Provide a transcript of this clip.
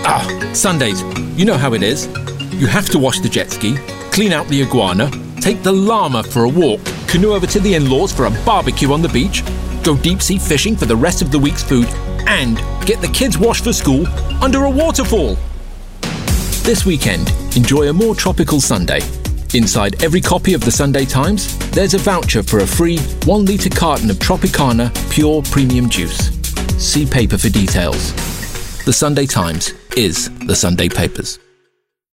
Sundays. You know how it is. You have to wash the jet ski, clean out the iguana, take the llama for a walk, canoe over to the in-laws for a barbecue on the beach, go deep-sea fishing for the rest of the week's food, and get the kids washed for school under a waterfall. This weekend, enjoy a more tropical Sunday. Inside every copy of the Sunday Times, there's a voucher for a free 1-litre carton of Tropicana Pure Premium Juice. See paper for details. The Sunday Times is the Sunday papers.